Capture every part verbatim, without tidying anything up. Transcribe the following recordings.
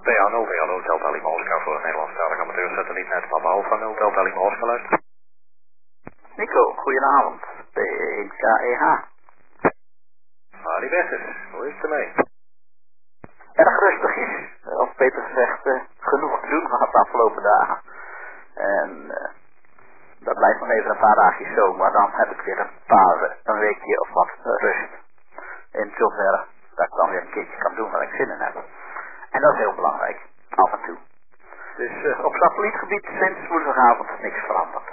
P A nul Delta Hotel Delta Oscar voor het Nederlandstalig amateursatellietnet Papa Alpha nul Delta Lima Oscar luisteren. Nico, goedenavond. P één K E H. Ah, die beste. Hoe is het ermee? Erg rustig is. Of beter gezegd, uh, genoeg te doen gehad de afgelopen dagen. En uh, dat blijft nog even een paar dagjes zo, maar dan heb ik weer een paar, een weekje of wat uh, rust. In zoverre dat ik dan weer een keertje kan doen waar ik zin in heb. En dat is heel belangrijk, af en toe. Dus uh, op satellietgebied sinds woensdagavond niks veranderd.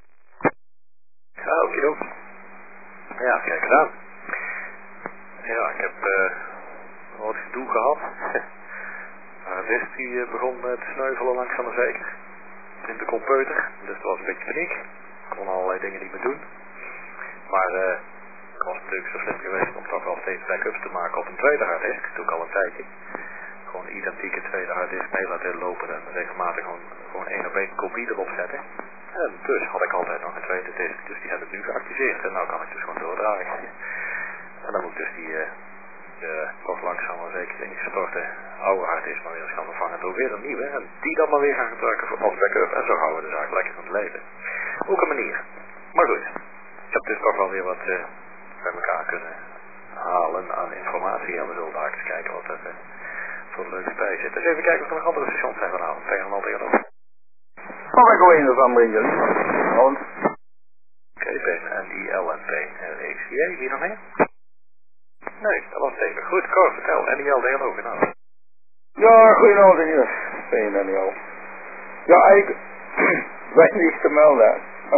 Ja, oké, oké. Ja, kijk eens aan. Ja, ik heb uh, wat gedoe gehad. Maar de rest die uh, begon uh, te sneuvelen langzaam maar zeker. In de computer, dus dat was een beetje paniek. Ik kon allerlei dingen niet meer doen. Maar uh, ik was natuurlijk zo slim geweest om toch wel steeds backups te maken op een tweede harddisk. Dat doe ik al een tijdje. Gewoon een identieke tweede harddisk mee laten lopen en regelmatig gewoon, gewoon één op één kopie erop zetten. En dus had ik altijd nog een tweede disk, dus die heb ik nu geactiveerd en nou kan ik dus gewoon doordraaien. En dan moet ik dus die uh, uh, toch langzaam maar zeker ingestorte oude harddisk maar weer eens gaan vervangen door weer een nieuwe. En die dan maar weer gaan gebruiken voor als backup en zo houden we de zaak lekker aan het leven. Ook een manier. Maar goed, ik heb dus toch wel weer wat uh, bij elkaar kunnen halen aan informatie en we zullen daar eens kijken wat er uh, voor leuks bij zit. Dus even kijken of er nog andere stations zijn vanavond. Tegen al tegenover. Mag ik wel een of andere jullie? Gewoon. Oké, P N I L N P X J, wie nog meer? Nee, dat was het even. Goed, Cor, vertel. N I L tegenover, nou. Ja, goedenavond hier. P N I L. Ja, ik weet niets te melden.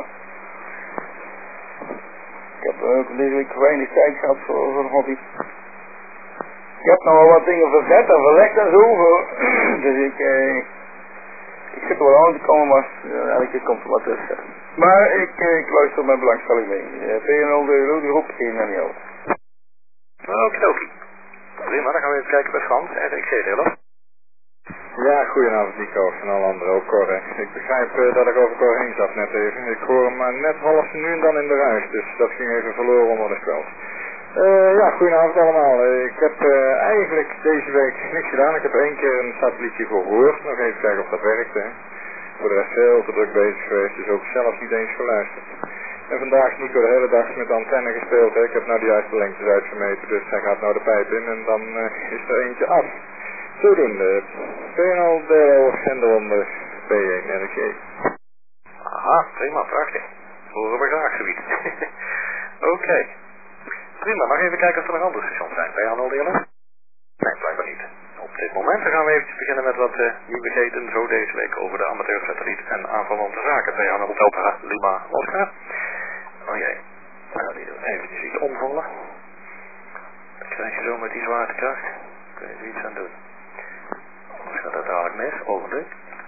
Ik heb ook deze week weinig tijd gehad voor, voor hobby. Ik heb nog wel wat dingen verzet en verlegd en zo. Voor, dus ik, eh, ik zit er wel aan te komen, maar uh, elke keer komt er wat tussen. Maar ik, eh, ik luister met belangstelling mee. Uh, P N L de Rode Groep één N I L. Oké, oké. Prima, dan gaan we even kijken bij Frans. En ik zeg het. Ja, goedenavond Nico en alle anderen, ook Cor. Ik begrijp uh, dat ik over Cor heen zat net even. Ik hoor hem maar net half nu en dan in de ruis, dus dat ging even verloren onder de speld. Uh, ja, goedenavond allemaal. Uh, ik heb uh, eigenlijk deze week niks gedaan. Ik heb één keer een satellietje gehoord. Nog even kijken of dat werkt. Hè. Voor de rest heel te druk bezig geweest, dus ook zelf niet eens geluisterd. En vandaag is Nico de hele dag met de antenne gespeeld. Hè. Ik heb nou de juiste lengtes uitgemeten, dus hij gaat nou de pijp in en dan uh, is er eentje af. Zodoende, P N L D L en daaronder P één N G. Aha, prima, prachtig. Horen we graag zoiets. Oké. Okay. Prima, mag even kijken of er nog andere stations zijn. Ben je aan al delen? Nee, blijkbaar niet. Op dit moment gaan we even beginnen met wat uh, nieuwigheden zo deze week over de amateursatelliet en aanverwante zaken. Ben je aan het Delta Lima Oscar? Oh jee, nou, die doen we eventjes iets omvallen. Dan krijg je zo met die zwaartekracht. Kun je er iets aan doen. Anders gaat dat dadelijk mis. Ogenblik.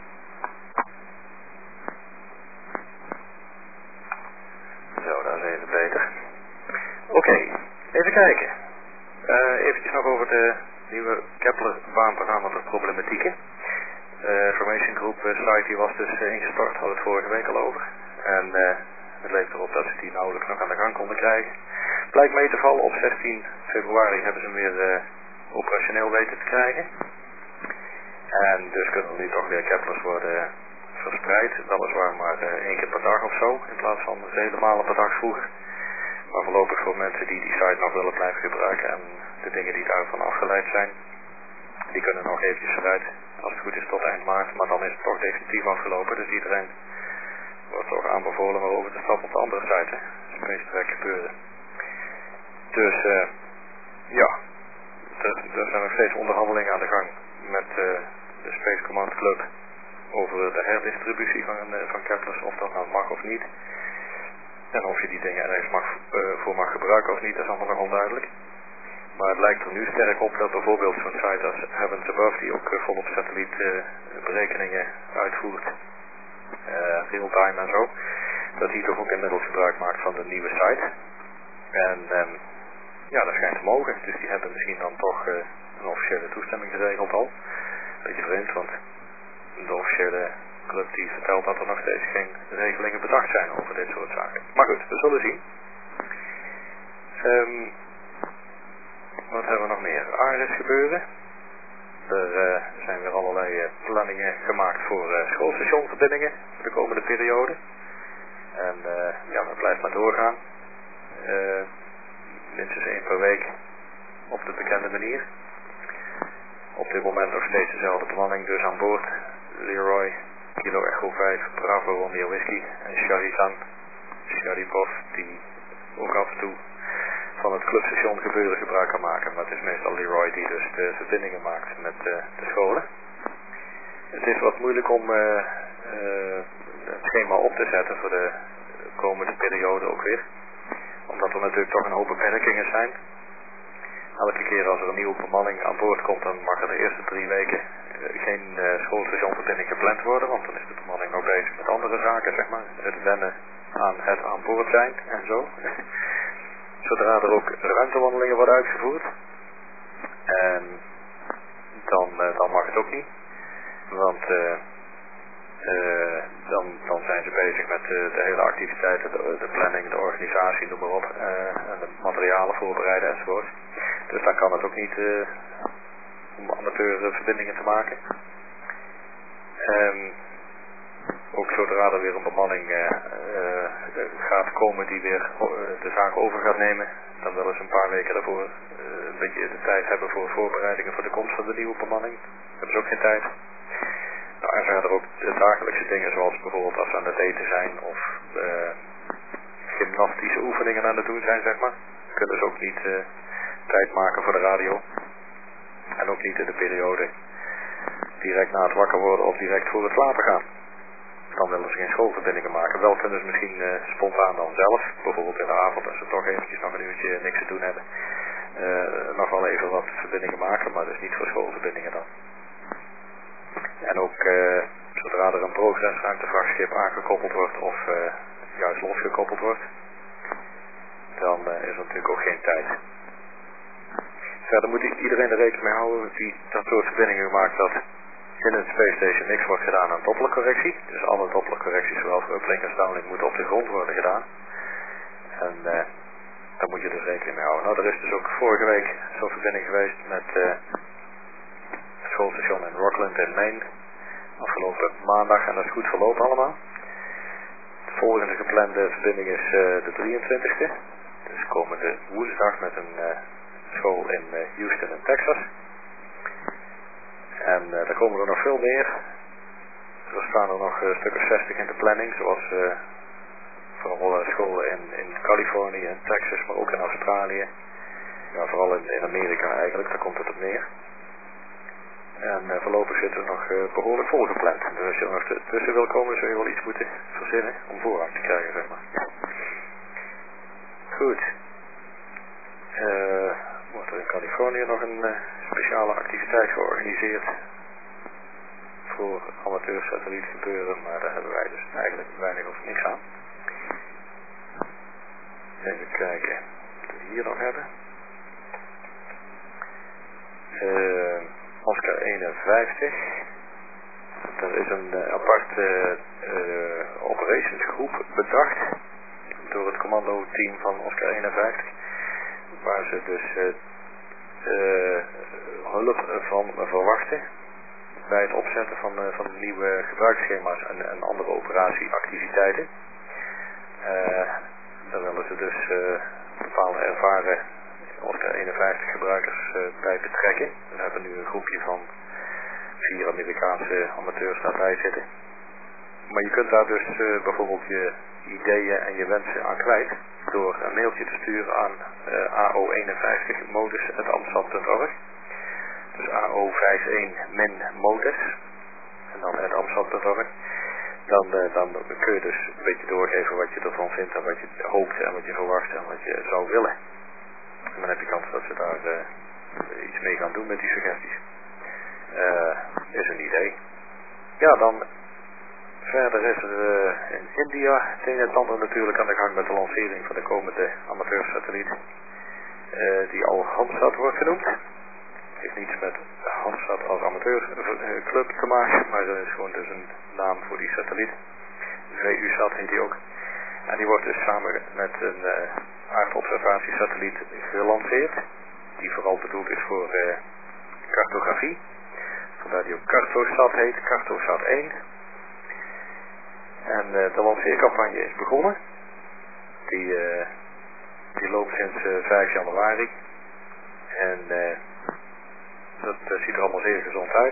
Zo, dat is even beter. Oké, okay, even kijken. Uh, eventjes nog over de nieuwe Kepler baanparameter problematieken. De Information Group uh, site die was dus uh, ingestort, hadden we het vorige week al over. En uh, het leek erop dat ze die nauwelijks nog aan de gang konden krijgen. Blijkt mee te vallen, op zestien februari hebben ze hem weer uh, operationeel weten te krijgen. En dus kunnen er nu toch weer Keplers worden verspreid. Weliswaar maar uh, één keer per dag of zo, in plaats van vele malen per dag vroeger. Maar voorlopig voor mensen die die site nog willen blijven gebruiken en de dingen die daarvan afgeleid zijn, die kunnen nog eventjes vooruit, als het goed is tot eind maart, maar dan is het toch definitief afgelopen. Dus iedereen wordt toch aanbevolen maar over te stappen op de andere site, Space Track gebeuren. Dus uh, ja, er, er zijn nog steeds onderhandelingen aan de gang met uh, de Space Command Club over de herdistributie van, uh, van Keplers, of dat nou mag of niet. En of je die dingen ergens mag, uh, voor mag gebruiken of niet, dat is allemaal nog onduidelijk. Maar het lijkt er nu sterk op dat bijvoorbeeld zo'n site als Heavens Above, die ook uh, volop satelliet uh, berekeningen uitvoert, uh, real-time en zo, dat die toch ook inmiddels gebruik maakt van de nieuwe site. En um, ja, dat schijnt te mogen. Dus die hebben misschien dan toch uh, een officiële toestemming geregeld al. Beetje vreemd, want de officiële club die vertelt dat er nog steeds geen regelingen bedacht zijn over dit soort zaken. Maar goed, we zullen zien. Um, wat hebben we nog meer? Ares gebeuren. Er uh, zijn weer allerlei planningen gemaakt voor uh, schoolstationverbindingen voor de komende periode. En uh, ja, dat blijft maar doorgaan. Uh, minstens één per week op de bekende manier. Op dit moment nog steeds dezelfde bemanning dus aan boord. Leroy, Kilo Echo vijf, Bravo Romeo Whisky en Sharitan, Sharipov, die ook af en toe van het clubstation gebeuren gebruik kan maken. Maar het is meestal Leroy die dus de verbindingen maakt met uh, de scholen. Het is wat moeilijk om uh, uh, het schema op te zetten voor de komende periode ook weer. Omdat er natuurlijk toch een hoop beperkingen zijn. Elke keer als er een nieuwe bemanning aan boord komt, dan mag er de eerste drie weken uh, geen uh, schoolstationverbinding gepland worden. Want dan is de bemanning nog bezig met andere zaken, zeg maar. Het wennen aan het aan boord zijn en zo. Zodra er ook ruimtewandelingen worden uitgevoerd. En dan, uh, dan mag het ook niet. Want uh, uh, dan, dan zijn ze bezig met uh, de hele activiteiten, de, de planning, de organisatie, noem maar op. Uh, en de materialen voorbereiden enzovoort. Dus dan kan het ook niet uh, om amateurverbindingen te maken. Um, ook zodra er weer een bemanning uh, uh, gaat komen die weer uh, de zaak over gaat nemen, dan willen ze een paar weken daarvoor uh, een beetje de tijd hebben voor voorbereidingen voor de komst van de nieuwe bemanning. Dat hebben ze ook geen tijd. Nou, en zijn er ook de dagelijkse dingen zoals bijvoorbeeld als ze aan het eten zijn of uh, gymnastische oefeningen aan het doen zijn, zeg maar. Dan kunnen ze ook niet uh, tijd maken voor de radio. En ook niet in de periode direct na het wakker worden of direct voor het slapen gaan. Dan willen ze geen schoolverbindingen maken. Wel kunnen ze misschien uh, spontaan dan zelf, bijvoorbeeld in de avond als ze toch eventjes nog een uurtje niks te doen hebben, uh, nog wel even wat verbindingen maken, maar dus niet voor schoolverbindingen dan. En ook uh, zodra er een progressruimtevrachtschip aangekoppeld wordt of uh, juist losgekoppeld wordt, dan uh, is er natuurlijk ook geen tijd. Verder moet iedereen er rekening mee houden die dat soort verbindingen maakt dat in het Space Station niks wordt gedaan aan dopplercorrectie. Dus alle dopplercorrecties, zowel voor uplink als downlink, moeten op de grond worden gedaan. En uh, daar moet je dus rekening mee houden. Nou, er is dus ook vorige week zo'n verbinding geweest met uh, het schoolstation in Rockland in Maine. Afgelopen maandag en dat is goed verlopen allemaal. De volgende geplande verbinding is uh, de drieëntwintigste. Dus komende woensdag met een uh, school in uh, Houston in Texas. En uh, daar komen er nog veel meer. Er staan er nog een stuk of zestig in de planning, zoals uh, vooral uh, scholen in, in Californië en Texas, maar ook in Australië. Ja, vooral in, in Amerika eigenlijk, daar komt het op neer. En uh, voorlopig zitten we nog uh, behoorlijk volgepland. Dus als je er nog tussen wil komen, zul je wel iets moeten verzinnen om voorrang te krijgen, zeg maar. Goed. Uh, wordt er in Californië nog een uh, speciale activiteit georganiseerd voor amateursatelliet gebeuren, maar daar hebben wij dus eigenlijk weinig of niks aan. Even kijken wat we hier nog hebben. Uh, Oscar eenenvijftig. Er is een uh, aparte uh, operationsgroep bedacht door het commando team van Oscar eenenvijftig. Waar ze dus uh, uh, hulp van verwachten bij het opzetten van, uh, van nieuwe gebruiksschema's en, en andere operatieactiviteiten. Uh, daar willen ze dus uh, bepaalde ervaren Oscar eenenvijftig gebruikers uh, bij betrekken. We hebben nu een groepje van vier Amerikaanse amateurs daarbij zitten. Maar je kunt daar dus uh, bijvoorbeeld je ideeën en je wensen aan kwijt door een mailtje te sturen aan uh, A O eenenvijftig modus at amsat punt org. Dus A O eenenvijftig min modus en dan at amsat punt org. Dan, uh, dan kun je dus een beetje doorgeven wat je ervan vindt en wat je hoopt en wat je verwacht en wat je zou willen. En dan heb je kans dat ze daar uh, iets mee gaan doen met die suggesties. Uh, is een idee. Ja, dan verder is er uh, in India het een en het ander natuurlijk aan de gang met de lancering van de komende amateursatelliet. Uh, die al Hansat wordt genoemd. Het heeft niets met Hansat als amateurclub te maken, maar dat is gewoon dus een naam voor die satelliet. V U-sat heet die ook. En die wordt dus samen met een uh, aardobservatiesatelliet gelanceerd. Die vooral bedoeld is voor uh, cartografie Vandaar die ook Cartosat heet, Cartosat één. En uh, de lanceercampagne is begonnen. Die, uh, die loopt sinds uh, vijf januari. En uh, dat uh, ziet er allemaal zeer gezond uit.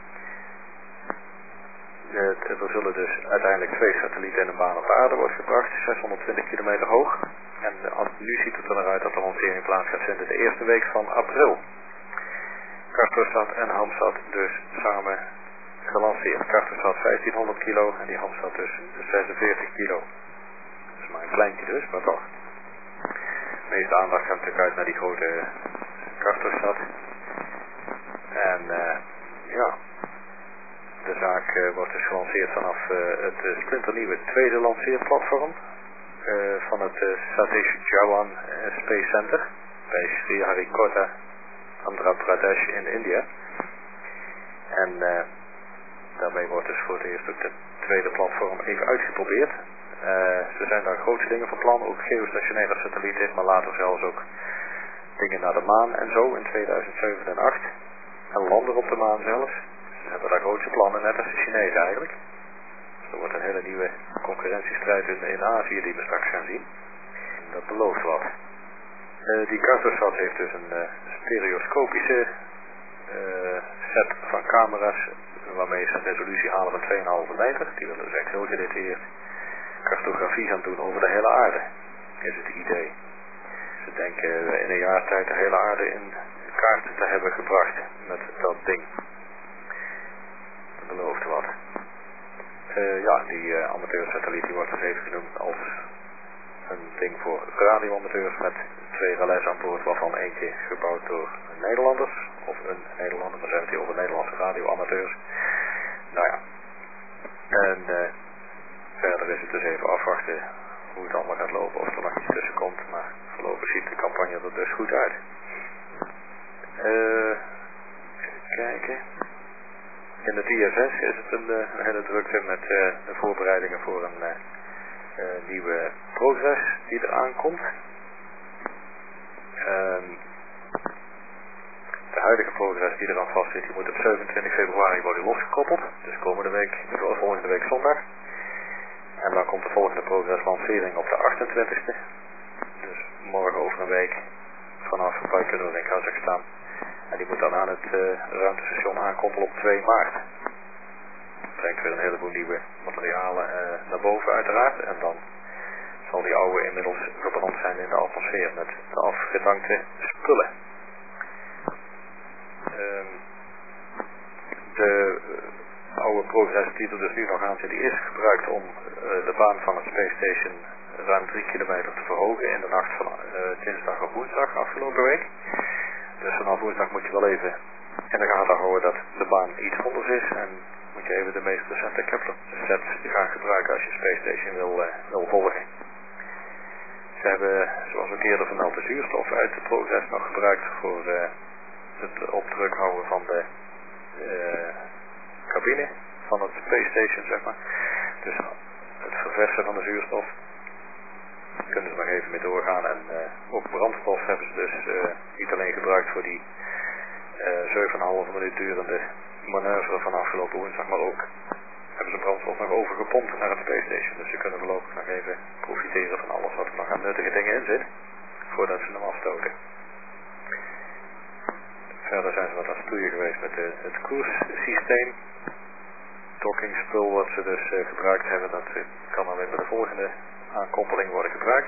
Uh, er zullen dus uiteindelijk twee satellieten in een baan op aarde worden gebracht, zeshonderdtwintig kilometer hoog. En uh, nu ziet het er naar uit dat de lancering plaats gaat vinden de eerste week van april. Cartosat en Hamsat dus samen gelanceerd. Cartosat vijftienhonderd kilo en die Hamsat dus zesenveertig kilo. Dat is maar een kleintje dus, maar toch. De meeste aandacht gaat natuurlijk uit naar die grote Cartosat. En uh, ja, de zaak uh, wordt dus gelanceerd vanaf uh, het uh, splinternieuwe tweede lanceerplatform uh, van het uh, Satish Dhawan uh, Space Center bij Sriharikota, Andhra Pradesh in India. En uh, daarmee wordt dus voor het eerst ook de tweede platform even uitgeprobeerd. Uh, ze zijn daar grote dingen van plan, ook geostationaire satellieten, maar later zelfs ook dingen naar de maan en zo in tweeduizend zeven en acht. En landen op de maan zelfs. Ze hebben daar grote plannen, net als de Chinezen eigenlijk. Dus er wordt een hele nieuwe concurrentiestrijd in, in Azië die we straks gaan zien. En dat belooft wat. Uh, die Cartosat heeft dus een uh, stereoscopische uh, set van camera's waarmee ze een resolutie halen van twee komma vijf meter. Die willen dus echt heel gedetailleerd cartografie gaan doen over de hele aarde. Is het idee. Ze denken in een jaar tijd de hele aarde in kaart te hebben gebracht met dat ding. Dat belooft wat. Uh, ja, die uh, amateursatelliet die wordt dus even genoemd als een ding voor radioamateurs met twee relais aan boord, waarvan eentje gebouwd door Nederlanders, of een Nederlander, maar zijn het hier over Nederlandse radioamateurs. Nou ja. En uh, verder is het dus even afwachten hoe het allemaal gaat lopen, of er nog iets tussen komt, maar voorlopig ziet de campagne er dus goed uit. Uh, even kijken. In de I S S is het een, een hele drukte met uh, de voorbereidingen voor een uh, uh, nieuwe Progress die eraan komt. Um, de huidige Progress die eraan vast zit, die moet op zevenentwintig februari worden losgekoppeld. Dus komende week, volgende week zondag. En dan komt de volgende Progress lancering op de achtentwintigste. Dus morgen over een week vanaf Baikonur in Kazachstan. En die moet dan aan het uh, ruimtestation aankoppelen op twee maart. Dat brengt weer een heleboel nieuwe materialen uh, naar boven uiteraard. En dan zal die oude inmiddels verbrand zijn in de atmosfeer met de afgedankte spullen. Um, de uh, oude Progress die er dus nu nog aan zit, die is gebruikt om uh, de baan van het Space Station ruim drie kilometer te verhogen in de nacht van uh, dinsdag op woensdag afgelopen week. Dus vanaf woensdag moet je wel even in de gaten houden dat de baan iets anders is. En moet je even de meest recente Kepler sets gaan gebruiken als je Space Station wil, uh, wil volgen. Ze hebben, zoals ook eerder vermeld, de zuurstof uit de Progress nog gebruikt voor uh, het op druk houden van de uh, cabine van het Space Station, zeg maar. Dus het verversen van de zuurstof. Daar kunnen ze nog even mee doorgaan. En uh, ook brandstof hebben ze dus uh, niet alleen gebruikt voor die uh, zeven komma vijf minuut durende manoeuvre van afgelopen woensdag, maar ook hebben ze brandstof nog overgepompt naar het Space Station. Dus ze kunnen voorlopig nog even profiteren van alles wat er nog aan nuttige dingen in zit, voordat ze hem afstoten. Verder zijn ze wat aan het stoeien geweest met de, het koerssysteem. Dockingspul wat ze dus uh, gebruikt hebben, dat uh, kan dan weer bij de volgende aankoppeling worden gebruikt.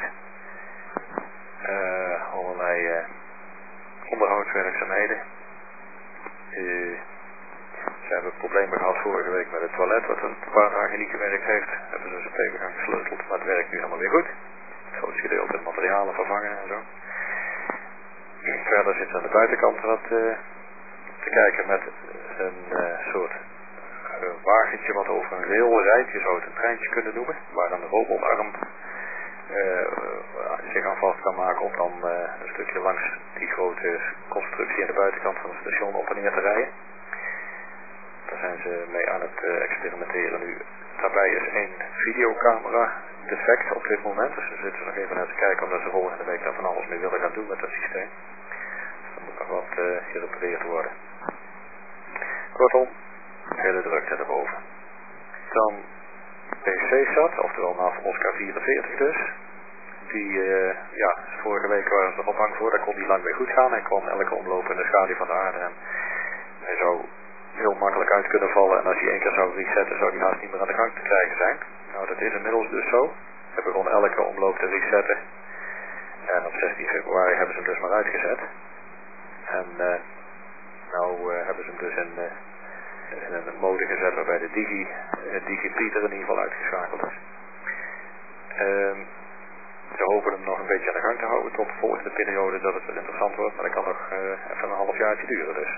Uh, allerlei uh, onderhoudswerkzaamheden. Uh, ze hebben problemen gehad vorige week met het toilet, wat een paar dagen niet gewerkt heeft. Hebben ze dus op even gaan gesleuteld, maar het werkt nu helemaal weer goed. Het grootste gedeelte materialen vervangen en zo. Verder zit ze aan de buitenkant wat uh, te kijken met een uh, soort uh, wagentje wat over een rail rijdt. Je zou het een treintje kunnen noemen, waar een robotarm uh, zich aan vast kan maken om dan uh, een stukje langs die grote constructie aan de buitenkant van het station op en neer te rijden. Daar zijn ze mee aan het uh, experimenteren nu. Daarbij is één videocamera defect op dit moment, dus we zitten nog even naar te kijken omdat ze volgende week daar van alles mee willen gaan doen met dat systeem. Dus er moet nog wat uh, gerepareerd worden. Kortom, hele drukte erboven. Dan P C-sat, oftewel NAV Oscar vierenveertig dus. Die, uh, ja, vorige week waren ze er al bang voor, daar kon die lang weer goed gaan. Hij kwam elke omloop in de schaduw van de aarde en hij zou heel makkelijk uit kunnen vallen. En als hij één keer zou resetten, zou hij haast niet meer aan de gang te krijgen zijn. Nou, dat is inmiddels dus zo. We hebben gewoon elke omloop te resetten. En op zestien februari hebben ze hem dus maar uitgezet. En uh, nou uh, hebben ze hem dus in, uh, in een mode gezet waarbij de Digi, uh, DigiPeter in ieder geval uitgeschakeld is. Uh, ze hopen hem nog een beetje aan de gang te houden tot de volgende periode dat het weer interessant wordt. Maar dat kan nog uh, even een half jaartje duren dus.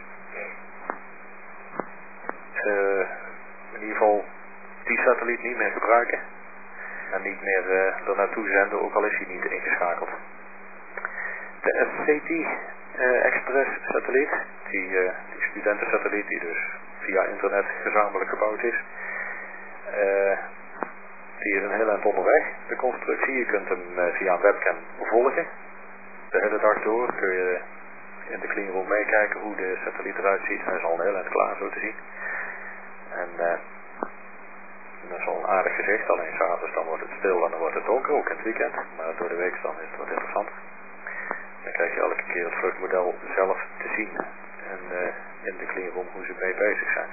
Uh, in ieder geval die satelliet niet meer gebruiken. En niet meer uh, er naartoe zenden, ook al is hij niet ingeschakeld. De S C T uh, Express satelliet, die, uh, die studentensatelliet die dus via internet gezamenlijk gebouwd is. Uh, die is een heel eind onderweg, de constructie. Je kunt hem uh, via een webcam volgen. De hele dag door kun je in de cleanroom meekijken hoe de satelliet eruit ziet. Hij is al een heel eind klaar zo te zien. En uh, dat is al een aardig gezicht, alleen s'avonds dan wordt het stil en dan wordt het donker, ook in het weekend. Maar door de week dan is het wat interessant. Dan krijg je elke keer het vluchtmodel zelf te zien. En uh, in de cleanroom hoe ze mee bezig zijn.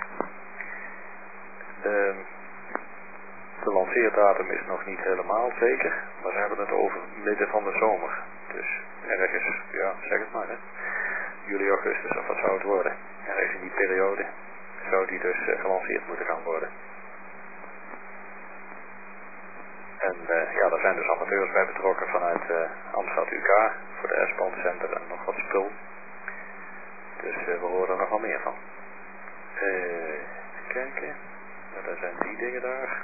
Uh, de lanceerdatum is nog niet helemaal zeker, maar ze hebben het over midden van de zomer. Dus ergens, ja zeg het maar hè, juli, augustus of wat zou het worden. Ergens in die periode zou die dus uh, gelanceerd moeten gaan worden. En uh, ja, daar zijn dus amateurs bij betrokken vanuit uh, Amsterdam U K voor de S-band Center en nog wat spul. Dus uh, we horen er nog wel meer van. Uh, even kijken. Ja, daar zijn die dingen daar.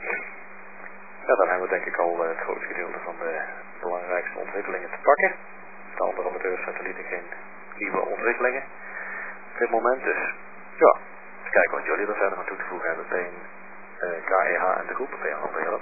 Ja, dan hebben we denk ik al uh, het grootste gedeelte van de belangrijkste ontwikkelingen te pakken. De andere amateursatellieten geen nieuwe ontwikkelingen. Op dit moment dus, ja, even kijken wat jullie er verder aan toe te voegen hebben. P N uh, K E H en de groep P N L B L O.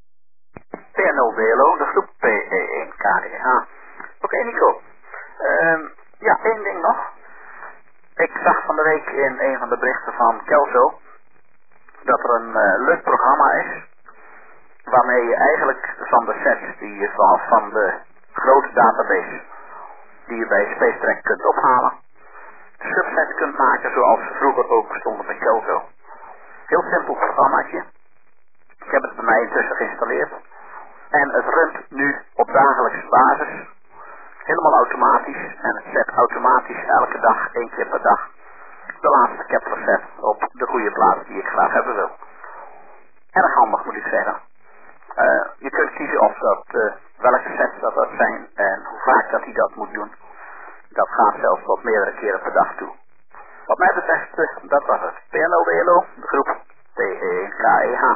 P N L B L O, de groep P E één K E H. Oké, okay, Nico. Uh, ja, één ding nog. Ik zag van de week in een van de berichten van Kelso dat er een uh, leuk programma is waarmee je eigenlijk van de sets die je van, van de grote database die je bij SpaceTrack kunt ophalen, subsets kunt maken zoals ze vroeger ook stonden bij Kelso. Heel simpel programmaatje. Ik heb het bij mij intussen geïnstalleerd. En het runt nu op dagelijkse basis. Helemaal automatisch. En het zet automatisch elke dag, één keer per dag, de laatste Kepler set op de goede plaats die ik graag hebben wil. Erg handig moet ik zeggen. Uh, je kunt kiezen of dat, uh, welke sets dat, dat zijn en hoe vaak dat hij dat moet doen. Dat gaat zelfs tot meerdere keren per dag toe. Wat mij betreft, uh, dat was het. P N L B L O, de groep P E één K E H.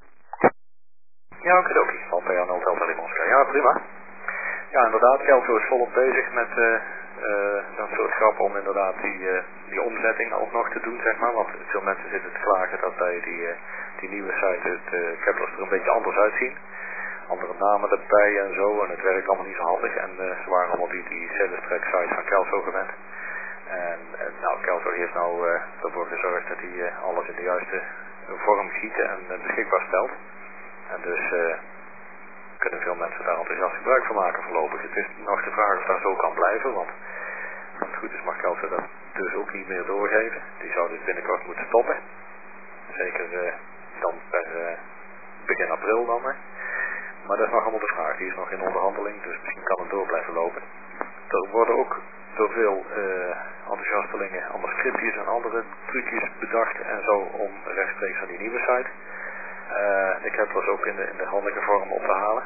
Ja, oké, oké. Van P N L Delta Lima Oscar. Ja, prima. Ja, inderdaad, Kelso is volop bezig met uh, uh, dat soort grappen om inderdaad die, uh, die omzetting alsnog te doen, zeg maar. Want veel mensen zitten te klagen dat bij die, uh, die nieuwe site het uh, Keplers er een beetje anders uitzien. Andere namen erbij en zo, en het werkt allemaal niet zo handig. En uh, ze waren allemaal die, die SpaceTrack site van Kelso gewend. En, en nou, Kelso heeft nou uh, ervoor gezorgd dat hij uh, alles in de juiste vorm gieten en uh, beschikbaar stelt. En dus uh, kunnen veel mensen daar enthousiast gebruik van maken voorlopig. Het is nog de vraag of dat zo kan blijven, want als het goed is mag Kelso dat dus ook niet meer doorgeven. Die zou dus binnenkort moeten stoppen. Zeker uh, dan per uh, begin april dan. Hè. Maar dat is nog allemaal de vraag. Die is nog in onderhandeling, dus misschien kan het door blijven lopen. Er worden ook door veel uh, enthousiastelingen andere scriptjes en andere trucjes bedacht en zo om rechtstreeks van die nieuwe site. Uh, ik heb dat ook in de, in de handige vorm op te halen.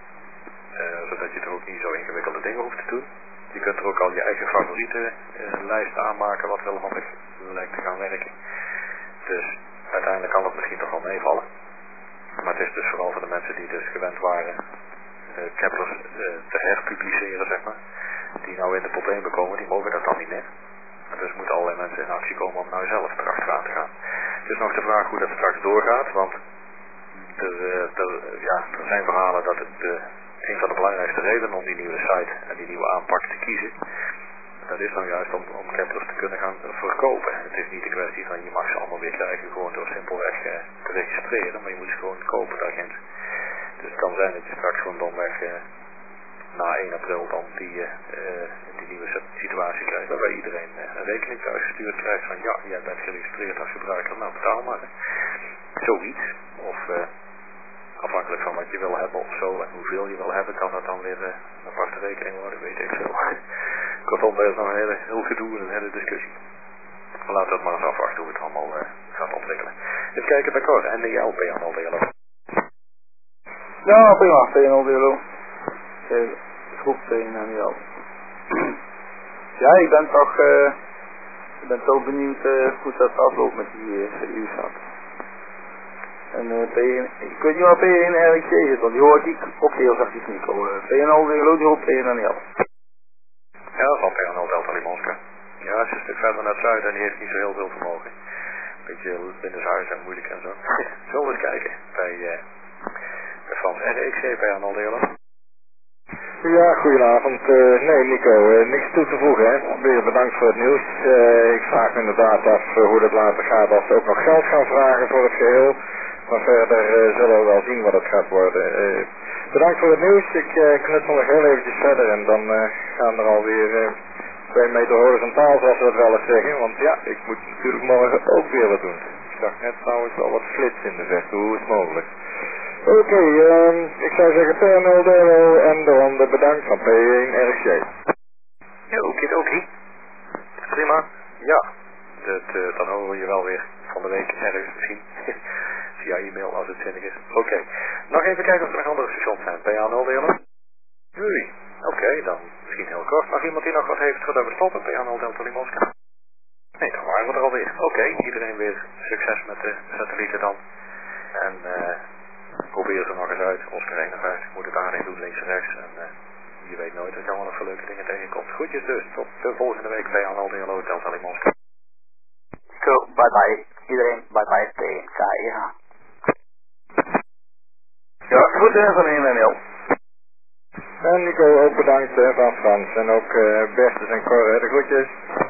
Uh, zodat je er ook niet zo ingewikkelde dingen hoeft te doen. Je kunt er ook al je eigen favoriete uh, lijst aanmaken wat wel handig lijkt te gaan werken. Dus uiteindelijk kan het misschien toch wel meevallen. Maar het is dus vooral voor de mensen die dus gewend waren uh, Keplers uh, te herpubliceren, zeg maar. Die nou in de problemen komen, die mogen dat dan niet meer. Dus moeten allerlei mensen in actie komen om nou zelf erachteraan te gaan. Het is nog de vraag hoe dat straks doorgaat, want er, er, ja, er zijn verhalen dat het uh, een van de belangrijkste redenen om die nieuwe site en die nieuwe aanpak te kiezen, dat is nou juist om, om campers te kunnen gaan verkopen. Het is niet de kwestie van je mag ze allemaal weer krijgen gewoon door simpelweg uh, te registreren, maar je moet ze gewoon kopen daarin. Dus het kan zijn dat je straks gewoon domweg uh, na één april dan die, uh, die nieuwe situatie krijgt waarbij iedereen uh, een rekening thuis gestuurd krijgt van ja, jij bent geregistreerd als gebruiker, nou betaal maar. Zoiets. Of uh, afhankelijk van wat je wil hebben of zo en hoeveel je wil hebben, kan dat dan weer uh, een aparte rekening worden, weet ik veel. Kortom, daar is nog een hele, heel gedoe en een hele discussie. Maar laten we het maar eens afwachten hoe het allemaal uh, gaat ontwikkelen. Even kijken bij Cor, N D L, P N L D L O. Ja, prima, P N L D L O. Groep P N L. Ja, ik ben toch, uh, ik ben zo benieuwd uh, hoe dat afloopt met die uh, C U-zak. En uh, P N, ik weet niet waar P N R X zit, want die hoor ik ook heel zachtjes niet komen. P N L D L O, die hoort P N L. Ja, dat is al P N L Delta Limonska. Ja, het is een stuk verder naar het zuiden en die heeft niet zo heel veel vermogen. Beetje binnenshuis en moeilijk en zo. Zullen we eens kijken bij, uh, bij Frans R X C, P N L D L O. Ja, goedenavond. Uh, nee Nico, uh, niks toe te voegen hè. Weer bedankt voor het nieuws. Uh, ik vraag me inderdaad af uh, hoe dat later gaat als ze ook nog geld gaan vragen voor het geheel. Maar verder uh, zullen we wel zien wat het gaat worden. Uh, bedankt voor het nieuws. Ik uh, knutsel nog heel eventjes verder en dan uh, gaan er alweer uh, twee meter horizontaal zoals we dat wel eens zeggen. Want ja, ik moet natuurlijk morgen ook weer wat doen. Ik zag net trouwens al wat flits in de verte. Hoe is het mogelijk? Oké, okay, uh, ik zou zeggen P N L D L O en de ronde bedankt van P één R X J. Ja, oké, oké. Prima. Ja, dat, uh, dan horen we je wel weer van de week ergens misschien. Via e-mail als het zinnig is. Oké. Okay. Nog even kijken of er nog andere stations zijn. P N L D L O? Nee. Oké, okay, dan misschien heel kort. Nog iemand die nog wat heeft gedaan stoppen? P N L Delta Limonska? Nee, dan waren we er alweer. Oké, okay, iedereen weer succes met de satellieten dan. En uh, probeer ze nog eens uit. Oscar eenenvijftig moet het daarin doen, links en rechts. En uh, je weet nooit dat je allemaal nog voor leuke dingen tegenkomt. Goedjes dus, tot de volgende week P N L D L O Delta Limonska. Go, bye bye. Iedereen, bye bye P N K, ja. Ja, goed hè, van een en L. En Nico, ook bedankt hè, van Frans. En ook uh, Bertus en Cor, hè, de groetjes.